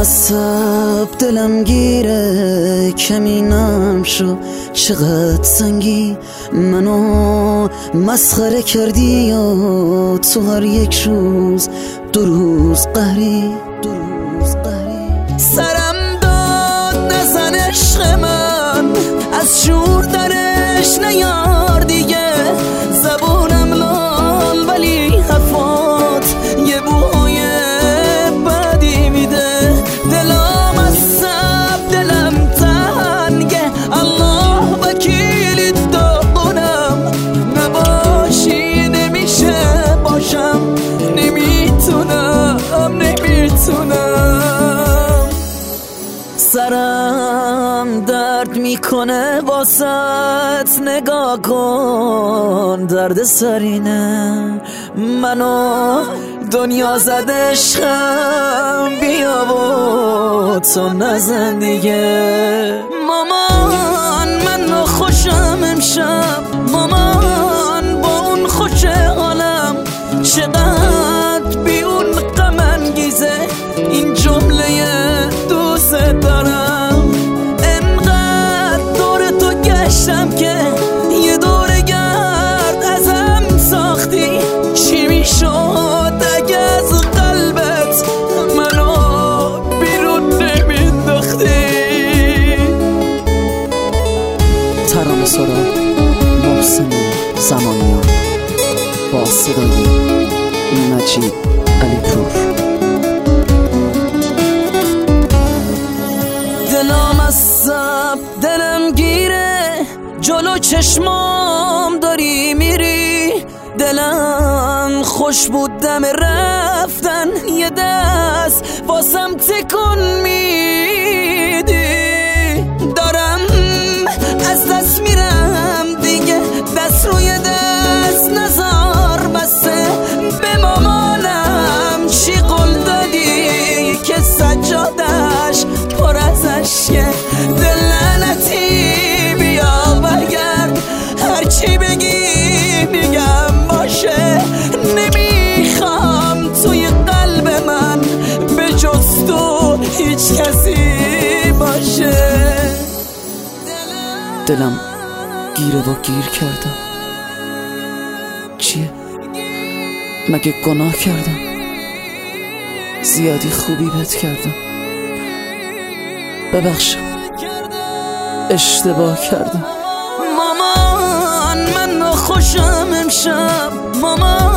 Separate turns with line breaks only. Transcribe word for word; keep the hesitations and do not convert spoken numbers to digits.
عصب دلم گیره، کمینم شو چقدر سنگی منو مسخره کردی یا تو هر یک روز دو روز قهری دو روز قهری. سرم داد نزن عشق من، از شور درش نیار دیگه، زبونم لال ولی حرفات یه بوهای بدی میده. دلم عصب دلم تنگه، الله وکیل داغونم، نباشی نمیشه باشم، نمیتونم نمیتونم. سرم درد میکنه واسط، نگاه کن درد سرینه منو دنیا زد عشقم، بیا و تو نزن دیگه. مامان من خوشم امشب، مامان با اون خوش حالم، چقدر بی اون غم انگیزه این جمله دوست دارم. انقدر دور تو گشتم که یه دور گرد ازم ساختی، چی میشد اگه از قلبت منو بیرون نمینداختی.
ترانه سرا محسن زمانیان با صدای نجیب علی پور.
دلم عصب دلم گیره، جلو چشمام داری میری، دلم خوش بود دم رفتن، یه دست واسم تکون میدی. دارم از دست میرم دیگه، دست روی دست نزار بسه، به مامانم چی قول دادی که سجادش پر از عشقه. دل لعنتی بیا برگرد، هرچی بگی میگم باشه، نمیخوام توی قلب من به جز تو هیچ کسی باشه.
دلم گیره و گیر کردم، چیه؟ مگه گناه کردم؟ زیادی خوبی بهت کردم، ببخشم اشتباه کردم.
مامان من خوشم امشب، مامان